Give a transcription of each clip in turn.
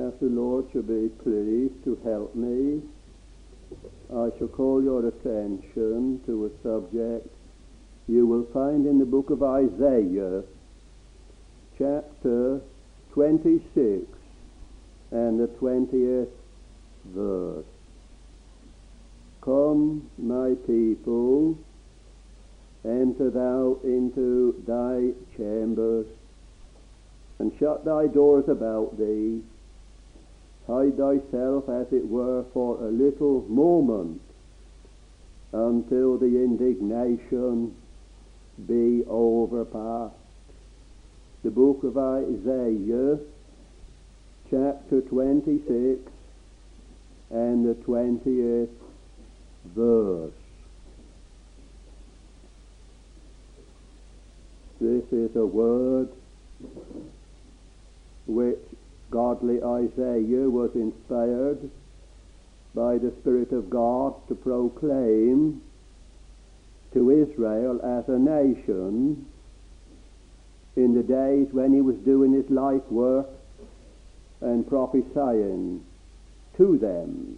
As the Lord shall be pleased to help me, I shall call your attention to a subject you will find in the book of Isaiah, chapter 26 and the 20th verse. Come, my people, enter thou into thy chambers, and shut thy doors about thee. Hide thyself, as it were, for a little moment, until the indignation be overpast. The book of Isaiah, chapter 26 and the 20th verse. This is a word which godly Isaiah was inspired by the Spirit of God to proclaim to Israel as a nation in the days when he was doing his life work and prophesying to them.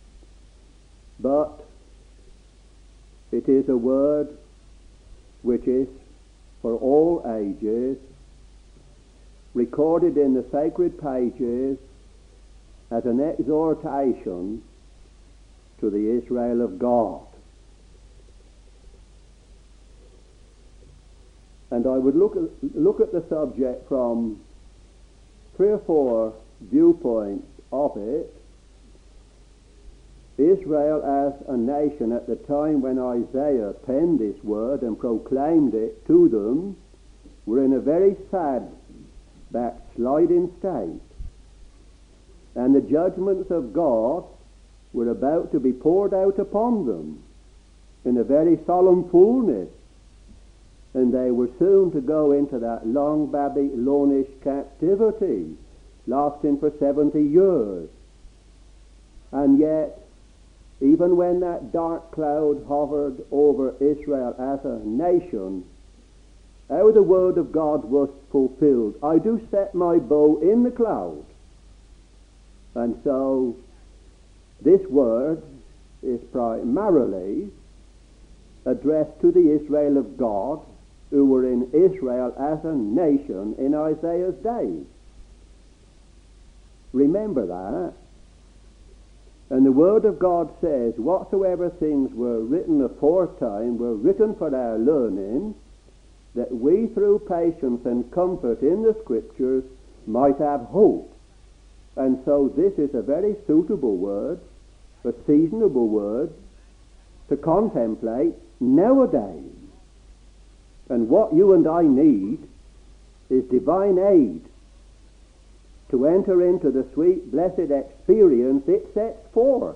But it is a word which is for all ages, recorded in the sacred pages as an exhortation to the Israel of God. And I would look at the subject from 3 or 4 viewpoints of it. Israel as a nation at the time when Isaiah penned this word and proclaimed it to them were in a very sad backsliding state, and the judgments of God were about to be poured out upon them in a very solemn fullness, and they were soon to go into that long Babylonish captivity lasting for 70 years. And yet, even when that dark cloud hovered over Israel as a nation, how the word of God was fulfilled. I do set my bow in the cloud. And so this word is primarily addressed to the Israel of God who were in Israel as a nation in Isaiah's days. Remember that. And the word of God says, whatsoever things were written aforetime were written for our learning, that we through patience and comfort in the Scriptures might have hope. And so this is a very suitable word, a seasonable word, to contemplate nowadays. And what you and I need is divine aid to enter into the sweet, blessed experience it sets forth.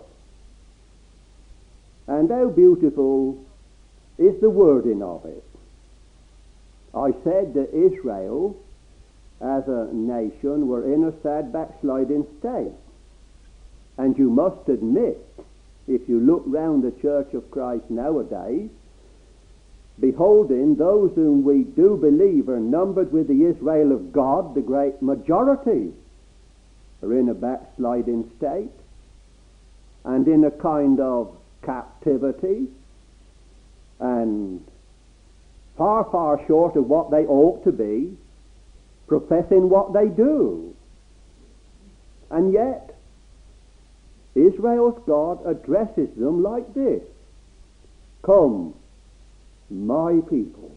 And how beautiful is the wording of it. I said that Israel, as a nation, were in a sad backsliding state. And you must admit, if you look round the Church of Christ nowadays, beholding those whom we do believe are numbered with the Israel of God, the great majority are in a backsliding state and in a kind of captivity and far, far short of what they ought to be, professing what they do. And yet, Israel's God addresses them like this: Come, my people.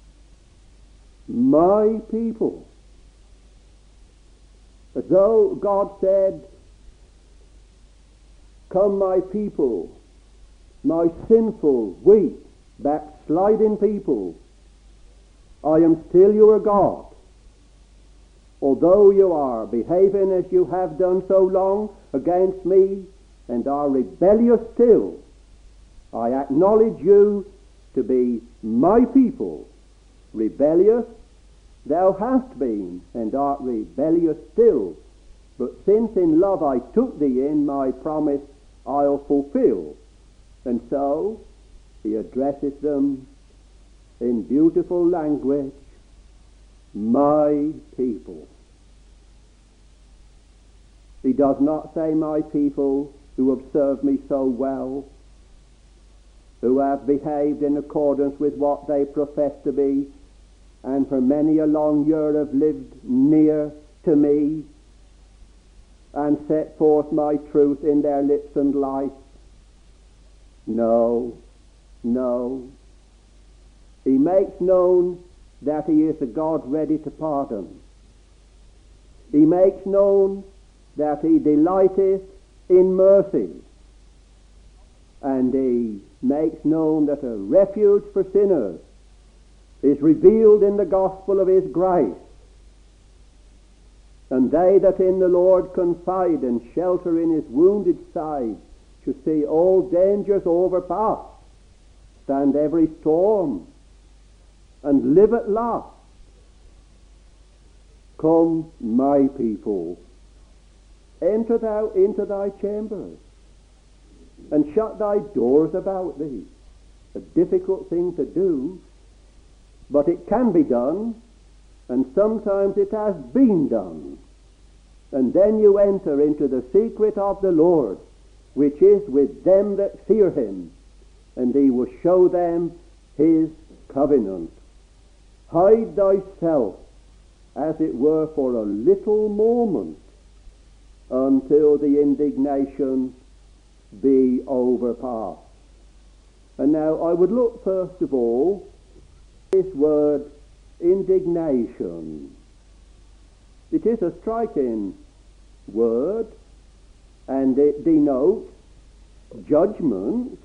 My people. As though God said, come, my people, my sinful, weak, backsliding people. I am still your God. Although you are behaving as you have done so long against me and are rebellious still, I acknowledge you to be my people. Rebellious thou hast been, and art rebellious still. But since in love I took thee in, my promise I'll fulfill. And so he addresses them in beautiful language, my people. He does not say, my people who have served me so well, who have behaved in accordance with what they profess to be, and for many a long year have lived near to me, and set forth my truth in their lips and life. No, no. He makes known that he is a God ready to pardon. He makes known that he delighteth in mercy. And he makes known that a refuge for sinners is revealed in the gospel of his grace. And they that in the Lord confide and shelter in his wounded side shall see all dangers overpassed, stand every storm, and live at last. Come, my people, enter thou into thy chambers, and shut thy doors about thee. A difficult thing to do, but it can be done, and sometimes it has been done. And then you enter into the secret of the Lord, which is with them that fear him, and he will show them his covenant. Hide thyself, as it were, for a little moment, until the indignation be overpassed. And now I would look first of all at this word indignation. It is a striking word, and it denotes judgment.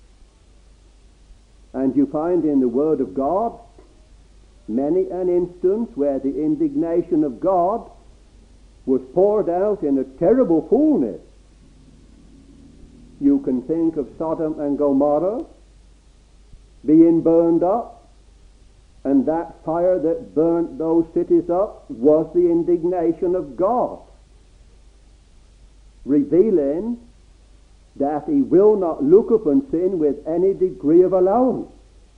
And you find in the Word of God many an instance where the indignation of God was poured out in a terrible fullness. You can think of Sodom and Gomorrah being burned up, and that fire that burnt those cities up was the indignation of God, revealing that he will not look upon sin with any degree of allowance.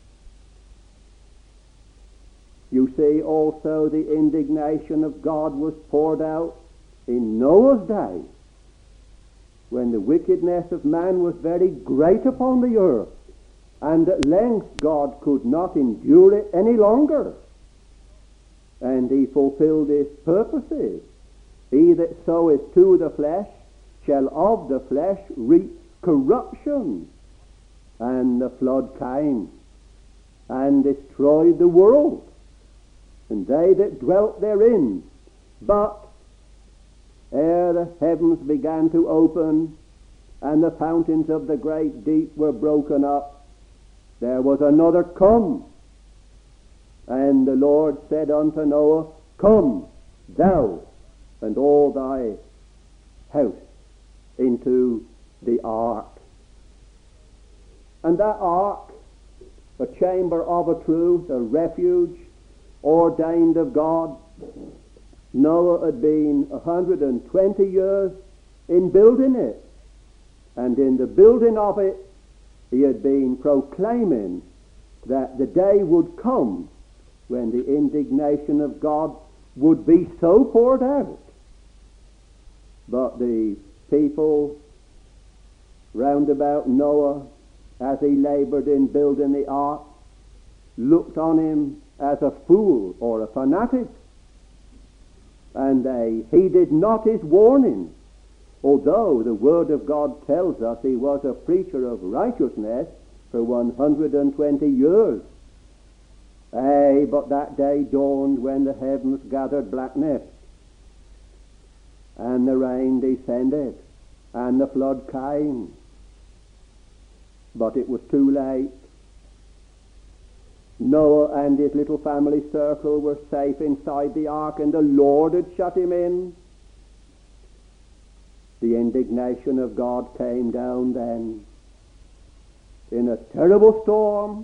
You see also the indignation of God was poured out in Noah's day, when the wickedness of man was very great upon the earth, and at length God could not endure it any longer, and he fulfilled his purposes. He that soweth to the flesh shall of the flesh reap corruption. And the flood came and destroyed the world, and they that dwelt therein. But ere the heavens began to open, and the fountains of the great deep were broken up, there was another come. And the Lord said unto Noah, Come, thou and all thy house into the ark. And that ark, a chamber of a truth, a refuge ordained of God. Noah had been 120 years in building it, and in the building of it he had been proclaiming that the day would come when the indignation of God would be so poured out. But the people round about Noah, as he labored in building the ark, looked on him as a fool or a fanatic, and they heeded not his warning, although the Word of God tells us he was a preacher of righteousness for 120 years. But that day dawned when the heavens gathered blackness, and the rain descended, and the flood came. But it was too late. Noah and his little family circle were safe inside the ark, and the Lord had shut him in. The indignation of God came down then in a terrible storm.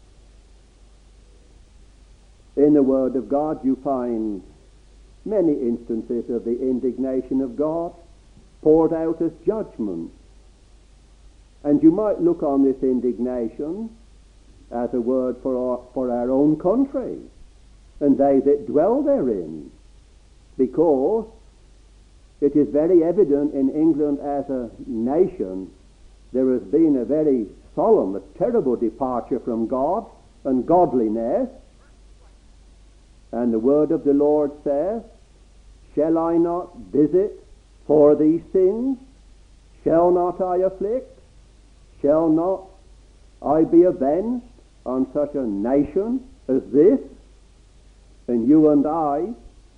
In the Word of God you find many instances of the indignation of God poured out as judgment. And you might look on this indignation as a word for our own country and they that dwell therein, because it is very evident in England as a nation there has been a very solemn, a terrible departure from God and godliness. And the word of the Lord says, shall I not visit for these things? Shall not I afflict? Shall not I be avenged on such a nation as this? And you and I,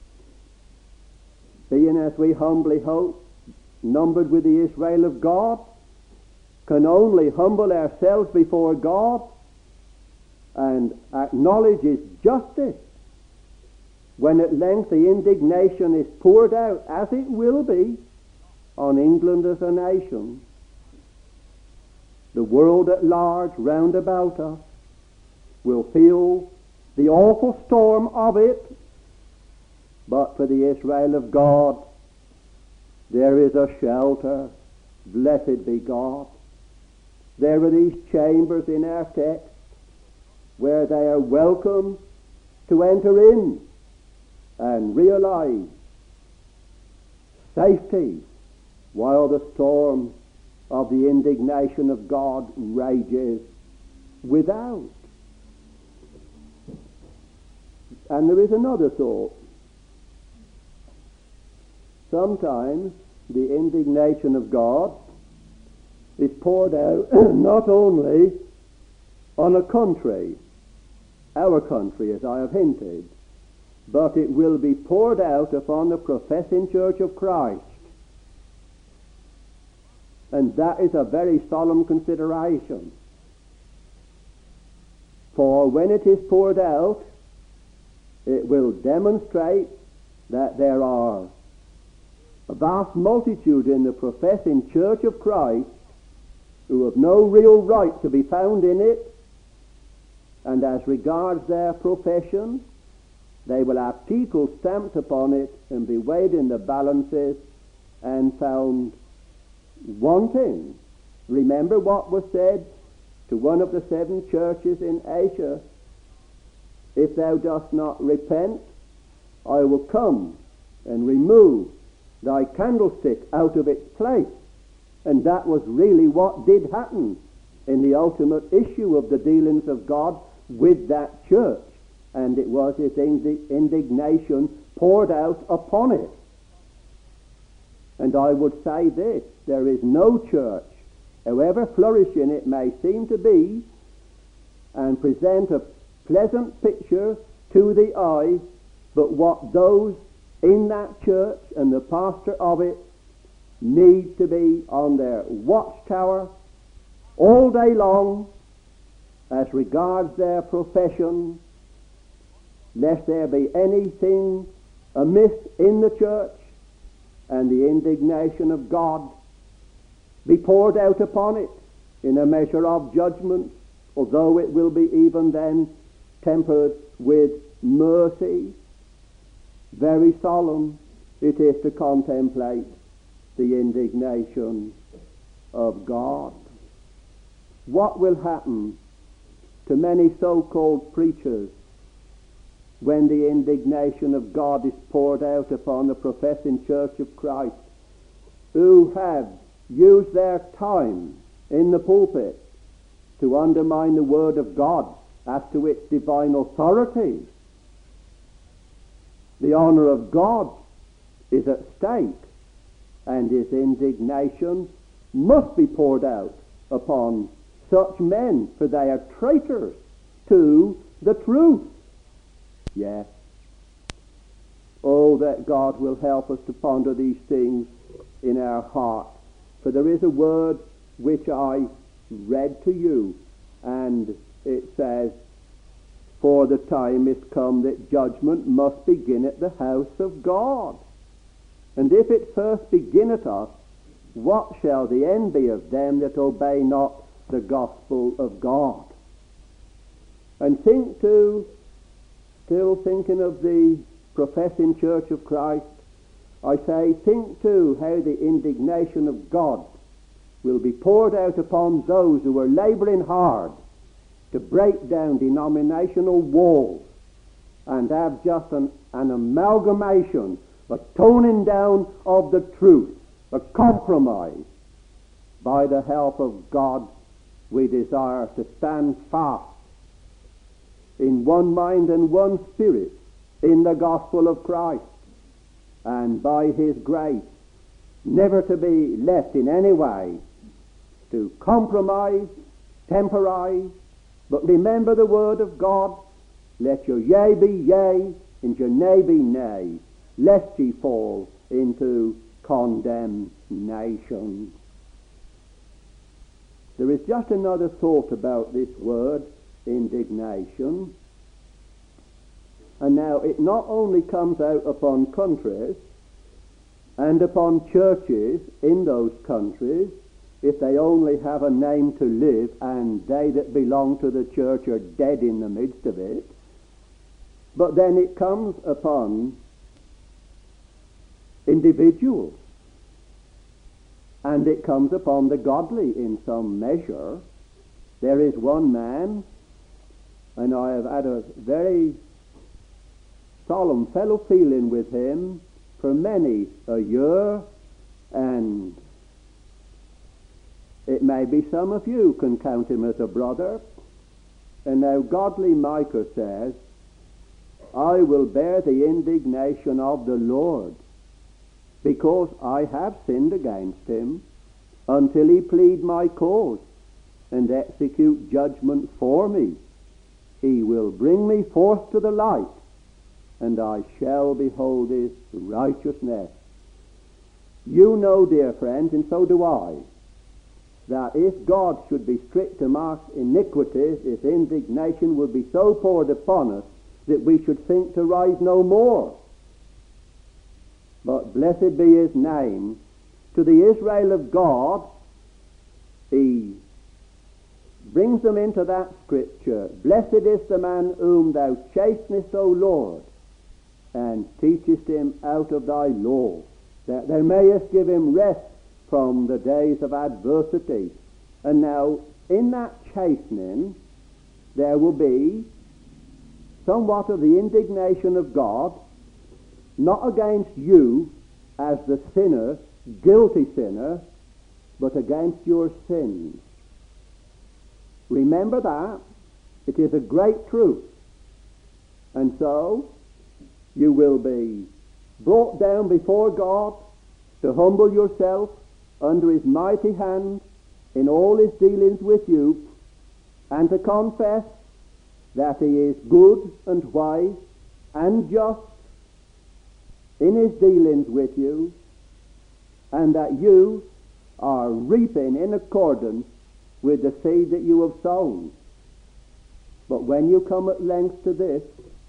being as we humbly hope, numbered with the Israel of God, can only humble ourselves before God and acknowledge His justice when at length the indignation is poured out, as it will be, on England as a nation. The world at large round about us will feel the awful storm of it, but for the Israel of God there is a shelter. Blessed be God. There are these chambers in our text where they are welcome to enter in and realize safety while the storm of the indignation of God rages without. And there is another thought. Sometimes the indignation of God is poured out not only on a country, our country as I have hinted, but it will be poured out upon the professing church of Christ. And that is a very solemn consideration. For when it is poured out, it will demonstrate that there are a vast multitude in the professing church of Christ who have no real right to be found in it, and as regards their profession, they will have titles stamped upon it and be weighed in the balances and found wanting. Remember what was said to one of the 7 churches in Asia: if thou dost not repent, I will come and remove thy candlestick out of its place. And that was really what did happen in the ultimate issue of the dealings of God with that church. And it was His indignation poured out upon it. And I would say this: there is no church, however flourishing it may seem to be, and present a pleasant picture to the eye, but what those in that church and the pastor of it need to be on their watchtower all day long as regards their profession, lest there be anything amiss in the church and the indignation of God be poured out upon it in a measure of judgment, although it will be even then tempered with mercy. Very solemn it is to contemplate the indignation of God. What will happen to many so-called preachers when the indignation of God is poured out upon the professing church of Christ, who have used their time in the pulpit to undermine the Word of God as to its divine authority? The honor of God is at stake, and His indignation must be poured out upon such men, for they are traitors to the truth. Yes. Oh, that God will help us to ponder these things in our heart. For there is a word which I read to you, and it says, for the time is come that judgment must begin at the house of God. And if it first begin at us, what shall the end be of them that obey not the gospel of God? And think too, still thinking of the professing church of Christ, I say, think too how the indignation of God will be poured out upon those who are laboring hard to break down denominational walls and have just an amalgamation a toning down of the truth, a compromise. By the help of God, we desire to stand fast in one mind and one spirit in the gospel of Christ, and by his grace never to be left in any way to compromise, temporize, but remember the word of God. Let your yea be yea and your nay be nay, lest ye fall into condemnation. There is just another thought about this word, indignation. And now it not only comes out upon countries and upon churches in those countries, if they only have a name to live and they that belong to the church are dead in the midst of it, but then it comes upon individuals, and it comes upon the godly in some measure. There is one man, and I have had a very solemn fellow feeling with him for many a year, and it may be some of you can count him as a brother. And now godly Micah says, I will bear the indignation of the Lord, because I have sinned against him, until he plead my cause and execute judgment for me. He will bring me forth to the light, and I shall behold his righteousness. You know, dear friends, and so do I, that if God should be strict to mark iniquities, his indignation would be so poured upon us that we should think to rise no more. But blessed be his name. To the Israel of God, he brings them into that scripture. Blessed is the man whom thou chastenest, O Lord, and teachest him out of thy law, that thou mayest give him rest from the days of adversity. And now, in that chastening, there will be somewhat of the indignation of God, not against you as the sinner, guilty sinner, but against your sins. Remember that. It is a great truth. And so, you will be brought down before God to humble yourself under his mighty hand in all his dealings with you, and to confess that he is good and wise and just in his dealings with you, and that you are reaping in accordance with the seed that you have sown. But when you come at length to this,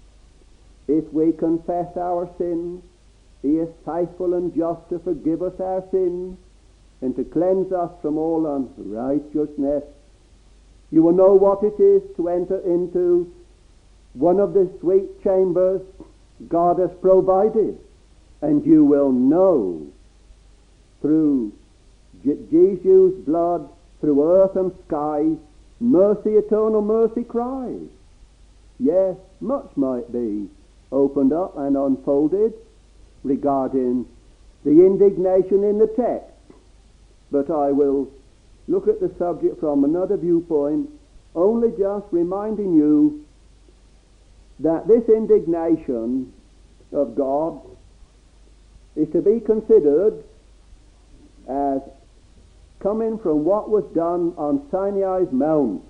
if we confess our sins, he is faithful and just to forgive us our sins and to cleanse us from all unrighteousness. You will know what it is to enter into one of the sweet chambers God has provided, and you will know through Jesus' blood, through earth and sky, mercy, eternal mercy cries. Yes, much might be opened up and unfolded regarding the indignation in the text, but I will look at the subject from another viewpoint, only just reminding you that this indignation of God is to be considered as coming from what was done on Sinai's Mount,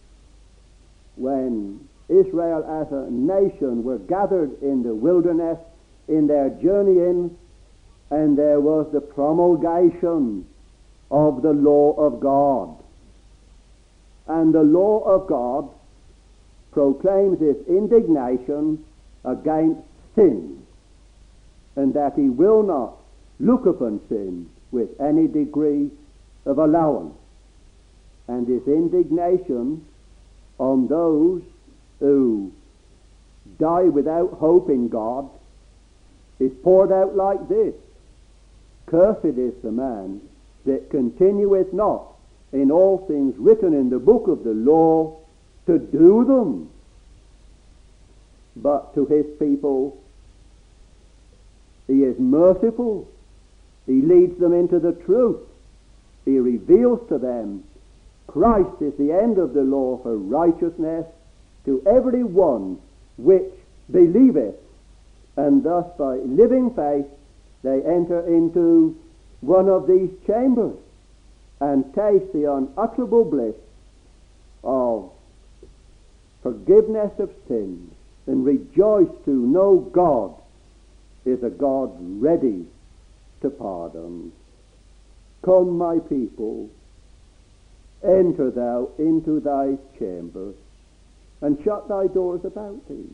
when Israel as a nation were gathered in the wilderness in their journeying, and there was the promulgation of the law of God. And the law of God proclaims its indignation against sin, and that he will not look upon sin with any degree of allowance, and his indignation on those who die without hope in God is poured out like this: Cursed is the man that continueth not in all things written in the book of the law to do them. But to his people He is merciful. He leads them into the truth. He reveals to them Christ is the end of the law for righteousness to every one which believeth. And thus by living faith they enter into one of these chambers and taste the unutterable bliss of forgiveness of sins and rejoice to know God is a God ready to pardon. Come, my people, enter thou into thy chambers, and shut thy doors about thee.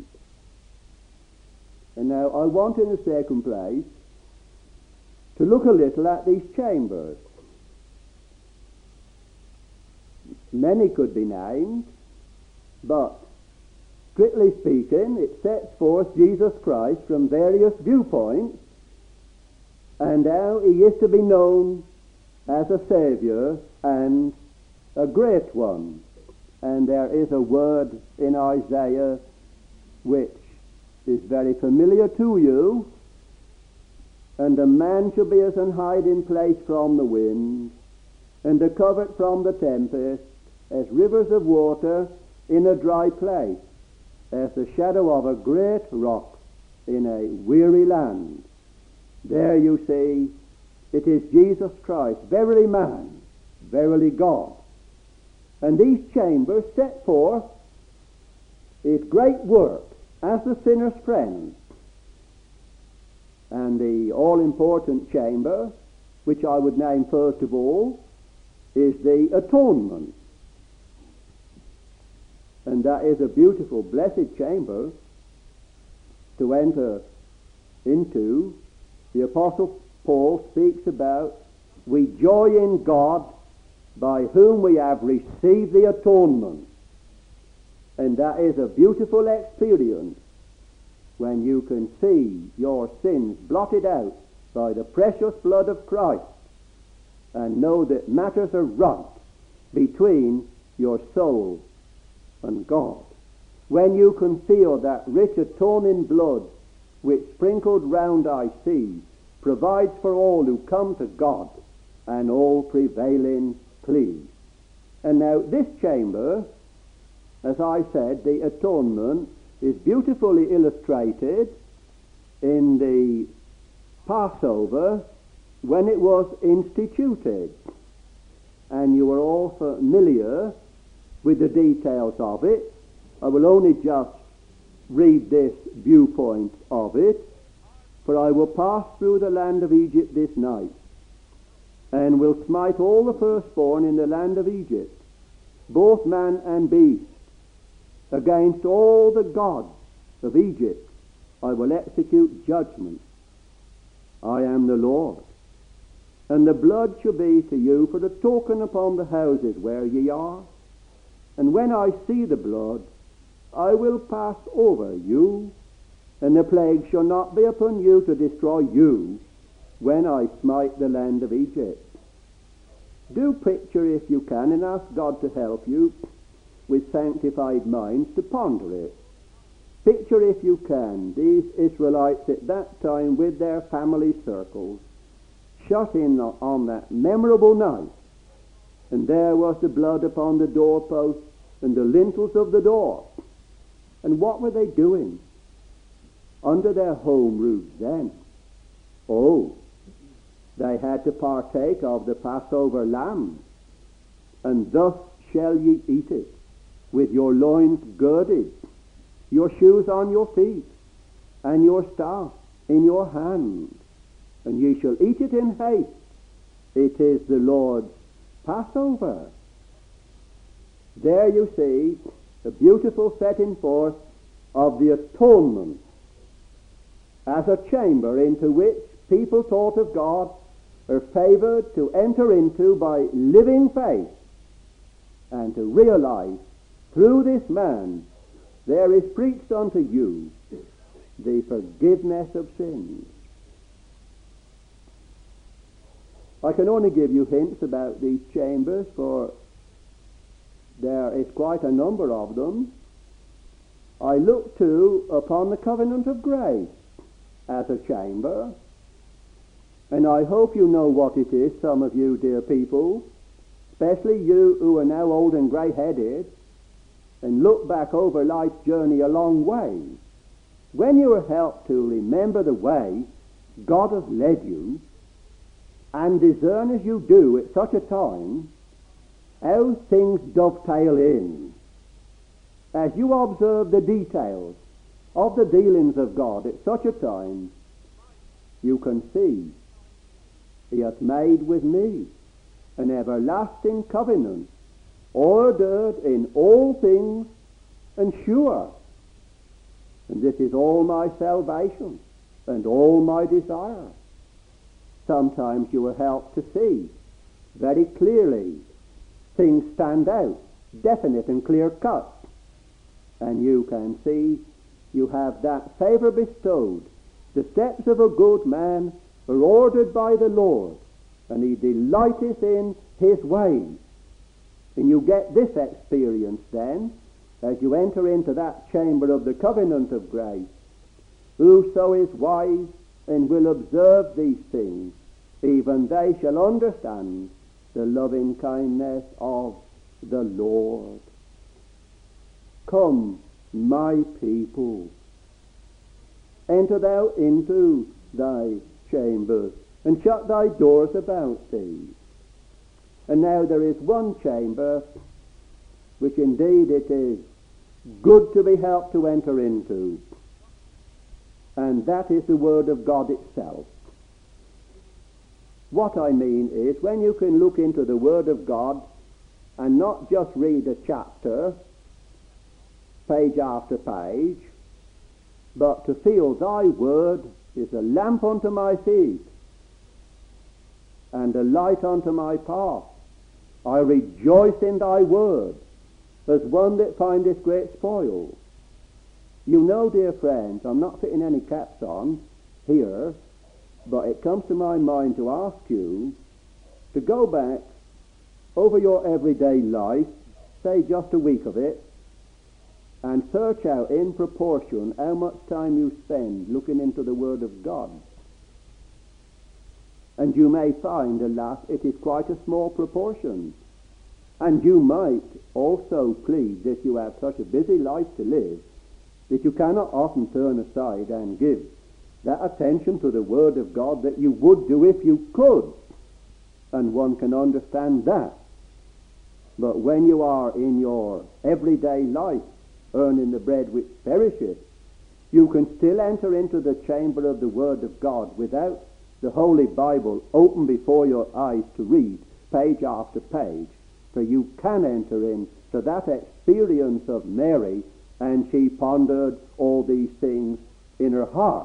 And now I want in the second place to look a little at these chambers. Many could be named, but strictly speaking, it sets forth Jesus Christ from various viewpoints, and how he is to be known as a Saviour and a great one. And there is a word in Isaiah which is very familiar to you. And a man shall be as an hiding place from the wind, and a covert from the tempest, as rivers of water in a dry place, as the shadow of a great rock in a weary land. There you see, it is Jesus Christ, verily man, verily God. And these chambers set forth his great work as the sinner's friend. And the all-important chamber, which I would name first of all, is the atonement. And that is a beautiful, blessed chamber to enter into. The Apostle Paul speaks about, we joy in God by whom we have received the atonement. And that is a beautiful experience when you can see your sins blotted out by the precious blood of Christ and know that matters are right between your soul and God. When you can feel that rich atoning blood which sprinkled round thy seed provides for all who come to God and all prevailing plea. And now this chamber, as I said, the atonement, is beautifully illustrated in the Passover when it was instituted. And you are all familiar with the details of it. I will only just read this viewpoint of it. For I will pass through the land of Egypt this night, and will smite all the firstborn in the land of Egypt, both man and beast. Against all the gods of Egypt I will execute judgment. I am the Lord. And the blood shall be to you for a token upon the houses where ye are. And when I see the blood, I will pass over you, and the plague shall not be upon you to destroy you when I smite the land of Egypt. Do picture, if you can, and ask God to help you with sanctified minds to ponder it. Picture, if you can, these Israelites at that time with their family circles, shut in on that memorable night, and there was the blood upon the doorposts and the lintels of the door. And what were they doing under their home roofs then? Oh, they had to partake of the Passover lamb. And thus shall ye eat it, with your loins girded, your shoes on your feet, and your staff in your hand. And ye shall eat it in haste. It is the Lord's Passover. There you see the beautiful setting forth of the atonement as a chamber into which people taught of God are favored to enter into by living faith and to realize through this man there is preached unto you the forgiveness of sins. I can only give you hints about these chambers, for there is quite a number of them. I look too upon the covenant of grace, as a chamber. And I hope you know what it is, some of you dear people, especially you who are now old and grey-headed and look back over life's journey a long way. When you are helped to remember the way God has led you, and discern as you do at such a time how things dovetail in, as you observe the details of the dealings of God at such a time, you can see He hath made with me an everlasting covenant, ordered in all things and sure. And this is all my salvation and all my desire. Sometimes you are helped to see very clearly things stand out, definite and clear cut. And you can see you have that favour bestowed. The steps of a good man are ordered by the Lord, and he delighteth in his ways. And you get this experience then, as you enter into that chamber of the covenant of grace. Whoso is wise and will observe these things, even they shall understand the loving kindness of the Lord. Come, my people, enter thou into thy chambers, and shut thy doors about thee. And now there is one chamber which indeed it is good to be helped to enter into, and that is the Word of God itself. What I mean is, when you can look into the Word of God and not just read a chapter, page after page, but to feel thy Word is a lamp unto my feet and a light unto my path. I rejoice in thy Word as one that findeth great spoil. You know, dear friends, I'm not fitting any caps on here, but it comes to my mind to ask you to go back over your everyday life, say just a week of it, and search out in proportion how much time you spend looking into the Word of God. And you may find, alas, it is quite a small proportion. And you might also plead that you have such a busy life to live that you cannot often turn aside and give that attention to the Word of God that you would do if you could. And one can understand that. But when you are in your everyday life earning the bread which perisheth, you can still enter into the chamber of the Word of God without the Holy Bible open before your eyes to read page after page. For you can enter into that experience of Mary, and she pondered all these things in her heart.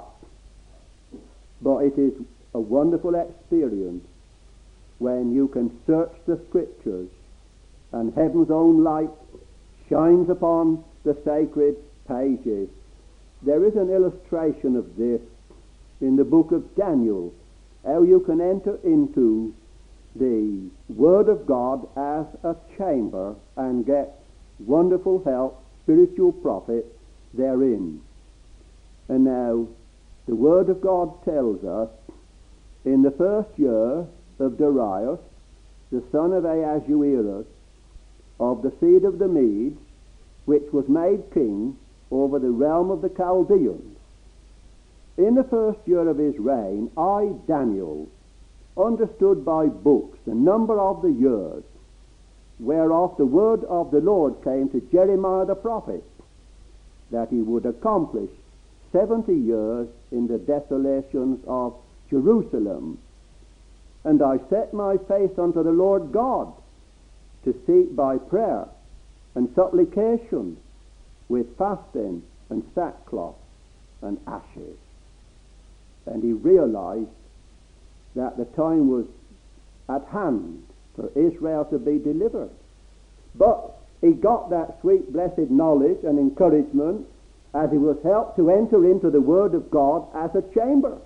But it is a wonderful experience when you can search the Scriptures and heaven's own light shines upon the sacred pages. There is an illustration of this in the book of Daniel, how you can enter into the Word of God as a chamber and get wonderful help, spiritual profit therein. And now, the Word of God tells us, in the first year of Darius, the son of Ahasuerus, of the seed of the Medes, which was made king over the realm of the Chaldeans. In the first year of his reign, I, Daniel, understood by books the number of the years, whereof the word of the Lord came to Jeremiah the prophet, that he would accomplish 70 years in the desolations of Jerusalem. And I set my face unto the Lord God, to seek by prayer and supplication, with fasting and sackcloth and ashes. And he realized that the time was at hand for Israel to be delivered. But he got that sweet blessed knowledge and encouragement as he was helped to enter into the Word of God as a chamber.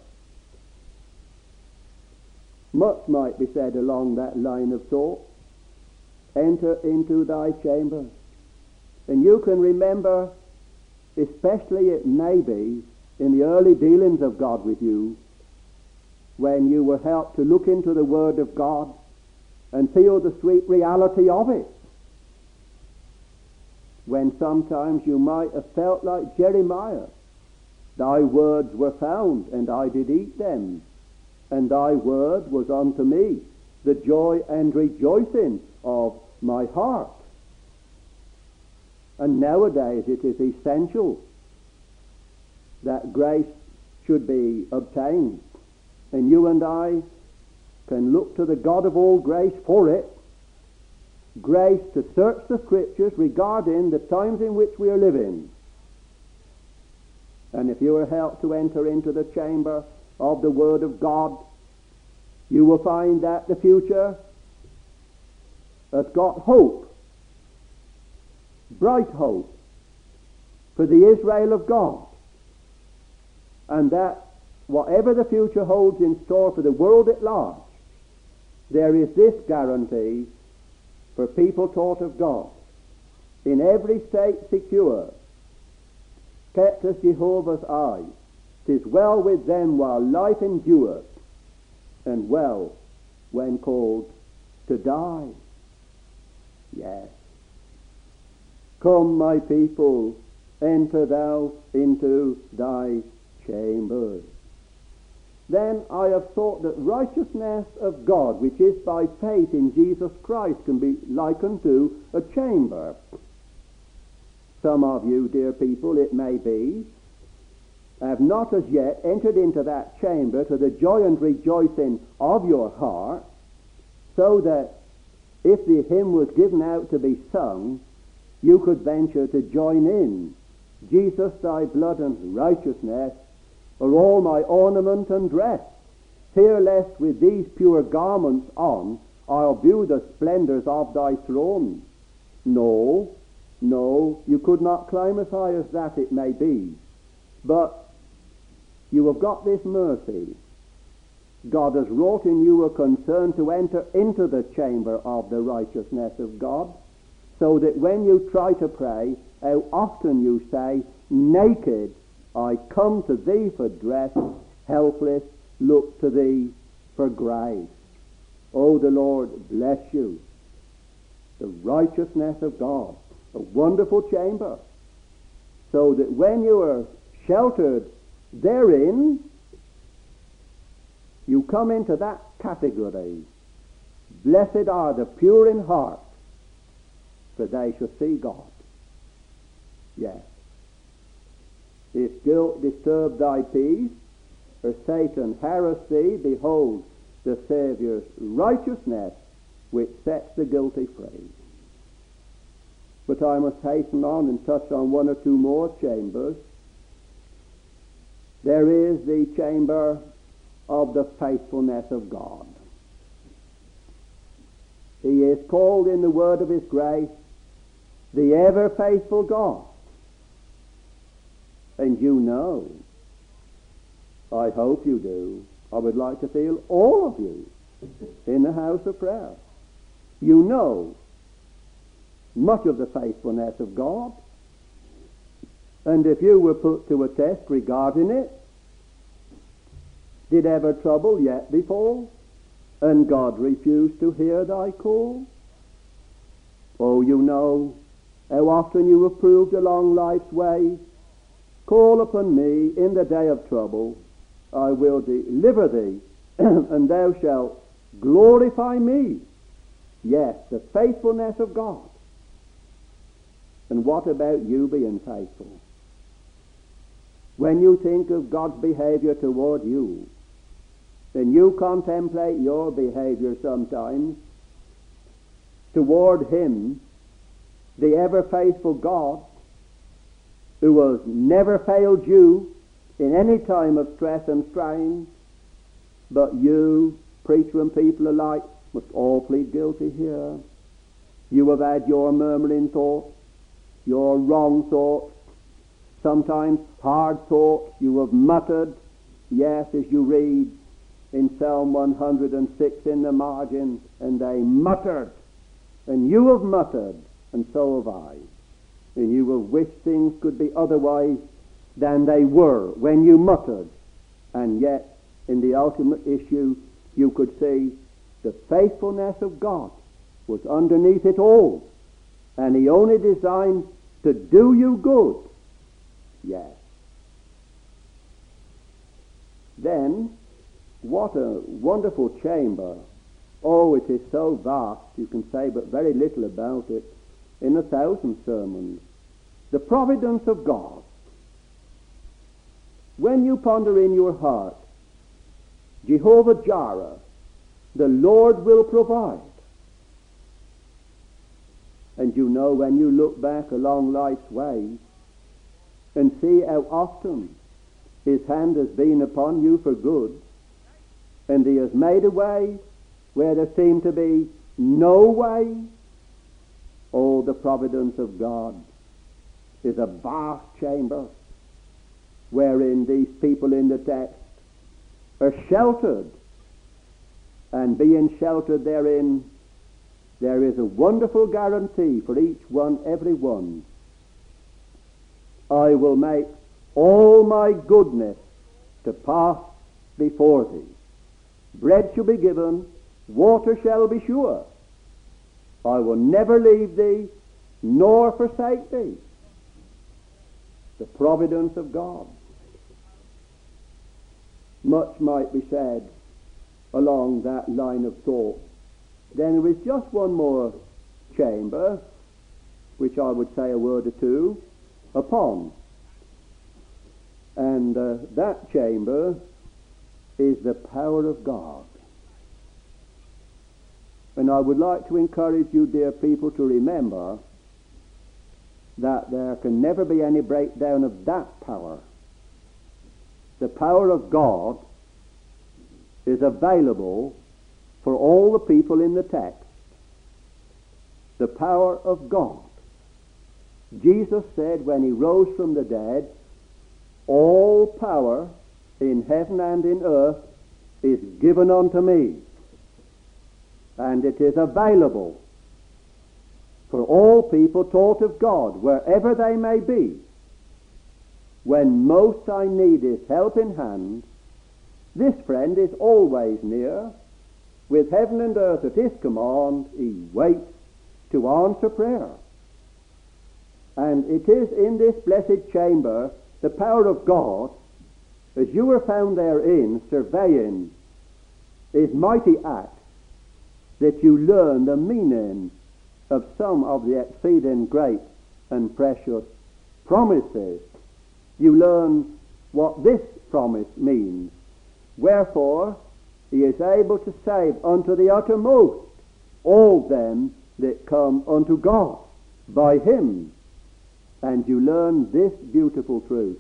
Much might be said along that line of thought. Enter into thy chamber. And you can remember, especially it may be, in the early dealings of God with you, when you were helped to look into the Word of God and feel the sweet reality of it. When sometimes you might have felt like Jeremiah, thy words were found, and I did eat them, and thy word was unto me the joy and rejoicing of my heart. And nowadays it is essential that grace should be obtained, and you and I can look to the God of all grace for it. Grace to search the Scriptures regarding the times in which we are living. And if you are helped to enter into the chamber of the Word of God, you will find that the future has got hope, bright hope, for the Israel of God. And that whatever the future holds in store for the world at large, there is this guarantee for people taught of God, in every state secure, kept as Jehovah's eye. 'Tis well with them while life endureth, and well when called to die. Yes. Come, my people, enter thou into thy chambers. Then I have thought that righteousness of God, which is by faith in Jesus Christ, can be likened to a chamber. Some of you, dear people, it may be, have not as yet entered into that chamber to the joy and rejoicing of your heart, so that if the hymn was given out to be sung, you could venture to join in. Jesus, thy blood and righteousness are all my ornament and dress. Fear lest with these pure garments on I'll view the splendors of thy throne. No, you could not climb as high as that, it may be. But you have got this mercy. God has wrought in you a concern to enter into the chamber of the righteousness of God, so that when you try to pray, how often you say, naked I come to thee for dress, helpless look to thee for grace. Oh, the Lord bless you. The righteousness of God, a wonderful chamber, so that when you are sheltered therein, you come into that category. Blessed are the pure in heart, for they shall see God. Yes. If guilt disturb thy peace, or Satan harass thee, behold the Saviour's righteousness, which sets the guilty free. But I must hasten on and touch on one or two more chambers. There is the chamber of the faithfulness of God. He is called in the word of his grace the ever faithful God. And you know, I hope you do, I would like to feel all of you in the house of prayer. You know much of the faithfulness of God. And if you were put to a test regarding it, did ever trouble yet befall, and God refused to hear thy call? Oh, you know how often you have proved along life's way. Call upon me in the day of trouble, I will deliver thee, and thou shalt glorify me. Yes, the faithfulness of God. And what about you being faithful? When you think of God's behavior toward you, and you contemplate your behavior sometimes toward him, the ever faithful God, who has never failed you in any time of stress and strain, but you, preacher and people alike, must all plead guilty here. You have had your murmuring thoughts, your wrong thoughts, sometimes hard thoughts. You have muttered, yes, as you read in Psalm 106 in the margin, and they muttered, and you have muttered, and so have I. And you have wished things could be otherwise, than they were when you muttered. And yet, in the ultimate issue, you could see the faithfulness of God was underneath it all. And he only designed to do you good. Yes. Then, what a wonderful chamber. Oh, it is so vast, you can say but very little about it in 1,000 sermons. The providence of God. When you ponder in your heart, Jehovah Jireh, the Lord will provide. And you know, when you look back along life's way and see how often his hand has been upon you for good, and he has made a way where there seemed to be no way, oh, the providence of God is a vast chamber wherein these people in the text are sheltered, and being sheltered therein, there is a wonderful guarantee for each one, every one. I will make all my goodness to pass before thee. Bread shall be given, water shall be sure. I will never leave thee, nor forsake thee. The providence of God. Much might be said along that line of thought. Then there is just one more chamber, which I would say a word or two upon. And that chamber is the power of God. And I would like to encourage you, dear people, to remember that there can never be any breakdown of that power. The power of God is available for all the people in the text. The power of God. Jesus said when he rose from the dead, all power in heaven and in earth is given unto me. And it is available for all people taught of God, wherever they may be. When most I need his help in hand, this friend is always near. With heaven and earth at his command, he waits to answer prayer. And it is in this blessed chamber, the power of God, as you are found therein, surveying his mighty act, that you learn the meaning of some of the exceeding great and precious promises. You learn what this promise means. Wherefore, he is able to save unto the uttermost all them that come unto God by him. And you learn this beautiful truth.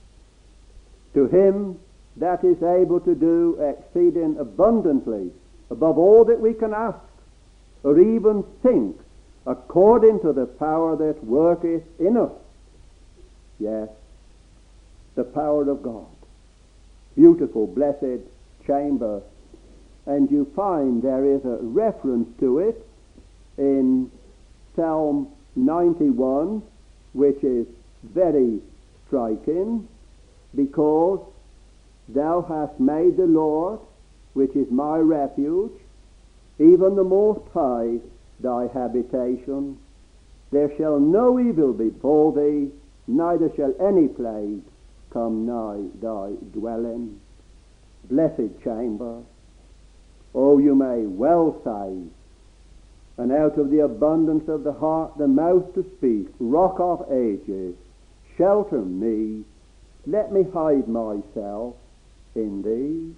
To him that is able to do exceeding abundantly above all that we can ask or even think, according to the power that worketh in us. Yes, the power of God. Beautiful, blessed chamber. And you find there is a reference to it in Psalm 91, which is very striking, because thou hast made the Lord, which is my refuge, even the Most High, thy habitation. There shall no evil befall thee, neither shall any plague come nigh thy dwelling. Blessed chamber. Oh, you may well say, and out of the abundance of the heart the mouth to speak, Rock of ages, shelter me, let me hide myself in thee.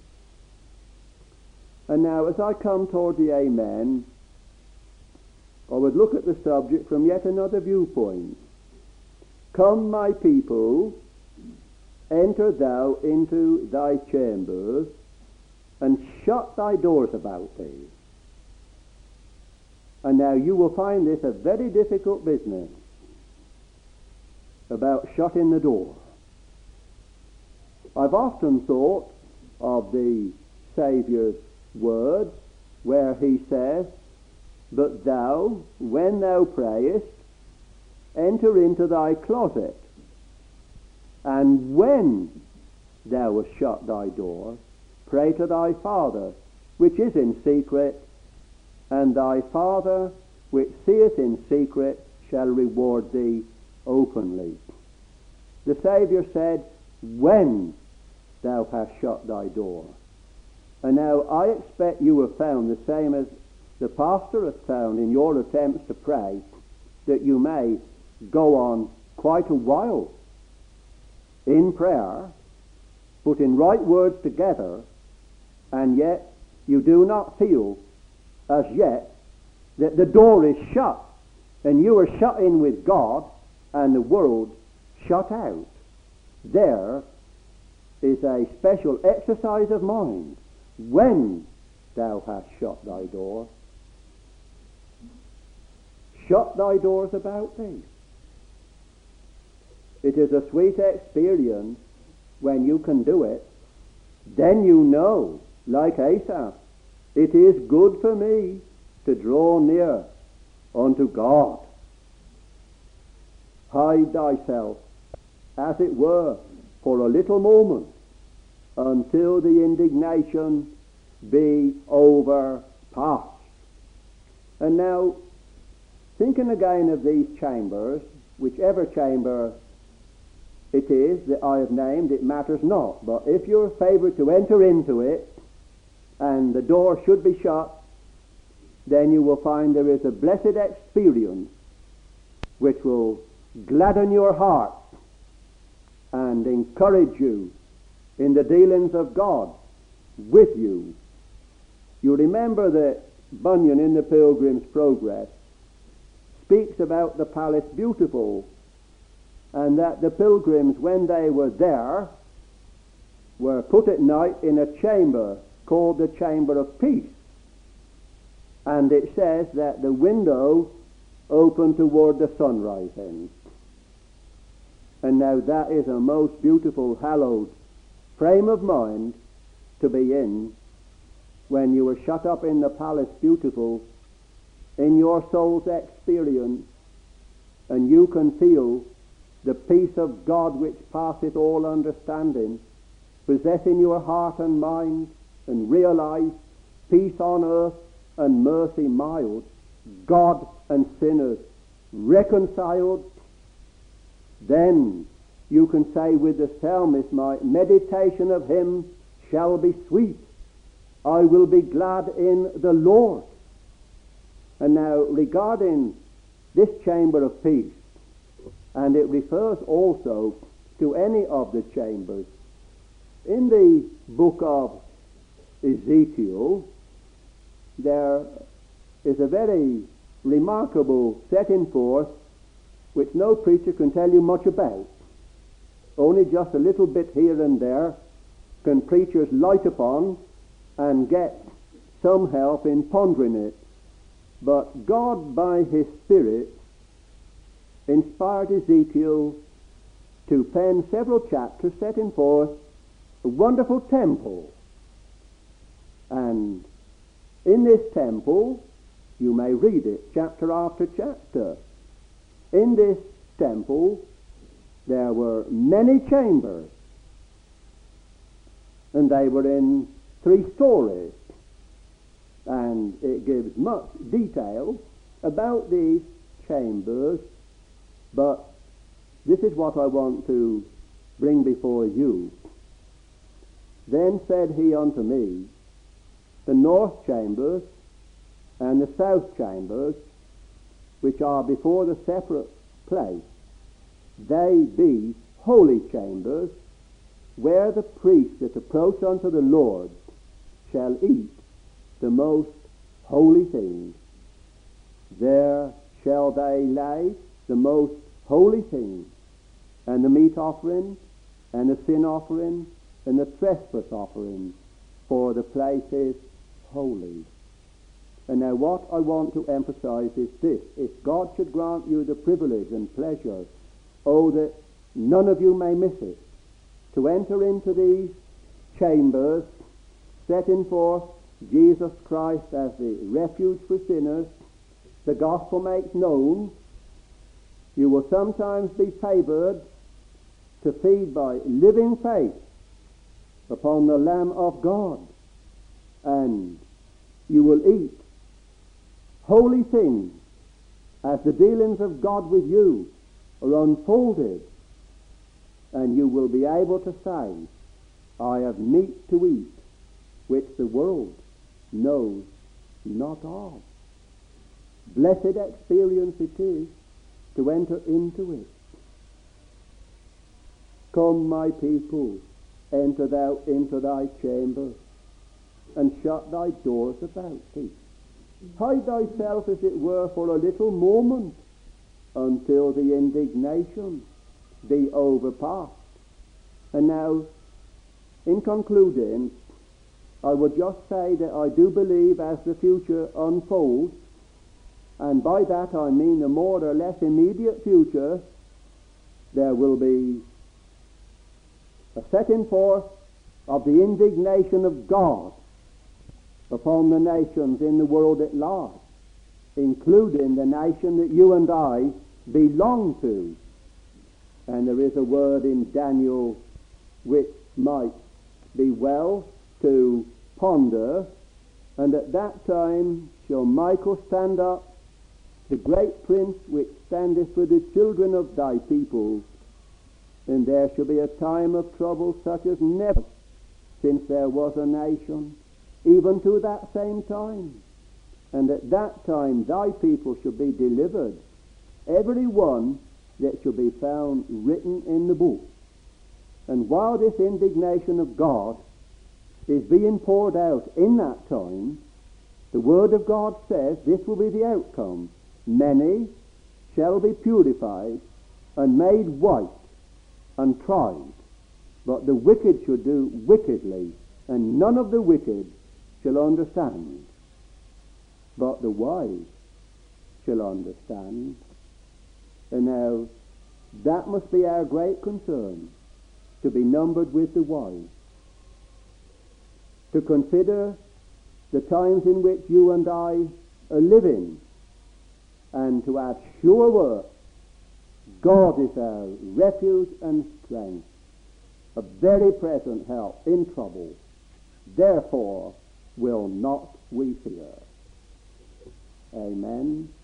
And now, as I come toward the amen, I would look at the subject from yet another viewpoint. Come, my people, enter thou into thy chambers, and shut thy doors about thee. And now you will find this a very difficult business, about shutting the door. I've often thought of the Saviour's words where he says, But thou, when thou prayest, enter into thy closet, And when thou hast shut thy door, pray to thy Father, which is in secret, and thy Father, which seeth in secret, shall reward thee openly. The Saviour said, when thou hast shut thy door. And now I expect you have found the same as the pastor has found in your attempts to pray, that you may go on quite a while in prayer, putting right words together, and yet you do not feel as yet that the door is shut, and you are shut in with God, and the world shut out. There is a special exercise of mind when thou hast shut thy door. Shut thy doors about thee. It is a sweet experience when you can do it. Then you know, like Asaph, it is good for me to draw near unto God. Hide thyself, as it were, for a little moment, until the indignation be overpast. And now, thinking again of these chambers, whichever chamber it is that I have named, it matters not. But if you're favoured to enter into it, and the door should be shut, then you will find there is a blessed experience which will gladden your heart and encourage you in the dealings of God with you. You remember that Bunyan in the Pilgrim's Progress speaks about the Palace Beautiful, and that the pilgrims, when they were there, were put at night in a chamber called the Chamber of Peace. And it says that the window opened toward the sunrising. And now that is a most beautiful, hallowed frame of mind to be in when you are shut up in the Palace Beautiful in your soul's experience, and you can feel the peace of God which passeth all understanding possessing your heart and mind, and realize peace on earth and mercy mild, God and sinners reconciled. Then you can say with the psalmist, my meditation of him shall be sweet. I will be glad in the Lord. And now regarding this chamber of peace, and it refers also to any of the chambers, in the book of Ezekiel, there is a very remarkable setting forth which no preacher can tell you much about. Only just a little bit here and there can preachers light upon and get some help in pondering it. But God, by his Spirit, inspired Ezekiel to pen several chapters setting forth a wonderful temple. And in this temple, you may read it chapter after chapter. In this temple, there were many chambers, and they were in 3 stories. And it gives much detail about these chambers, but this is what I want to bring before you. Then said he unto me, the north chambers and the south chambers, which are before the separate place, they be holy chambers, where the priests that approach unto the Lord shall eat the most holy things. There shall they lay the most holy things, and the meat offering, and the sin offering, and the trespass offering, for the place is holy. And now what I want to emphasize is this: if God should grant you the privilege and pleasure, oh, that none of you may miss it, to enter into these chambers, setting forth Jesus Christ as the refuge for sinners, the gospel makes known, you will sometimes be favored to feed by living faith upon the Lamb of God, and you will eat holy things as the dealings of God with you are unfolded, and you will be able to say, I have meat to eat which the world knows not of. Blessed experience it is to enter into it. Come, my people, enter thou into thy chamber, and shut thy doors about thee. Hide thyself, as it were, for a little moment, until the indignation be overpast. And now, in concluding, I would just say that I do believe as the future unfolds, and by that I mean the more or less immediate future, there will be a setting forth of the indignation of God upon the nations in the world at large, including the nation that you and I belong to. And there is a word in Daniel which might be well to ponder. And at that time shall Michael stand up, the great prince which standeth for the children of thy people, and there shall be a time of trouble such as never since there was a nation, even to that same time. And at that time thy people shall be delivered, every one that shall be found written in the book. And while this indignation of God is being poured out in that time, the Word of God says this will be the outcome. Many shall be purified and made white and tried, but the wicked shall do wickedly, and none of the wicked shall understand, but the wise shall understand. And now, that must be our great concern, to be numbered with the wise, to consider the times in which you and I are living, and to have sure work. God is our refuge and strength, a very present help in trouble. Therefore will not we fear. Amen.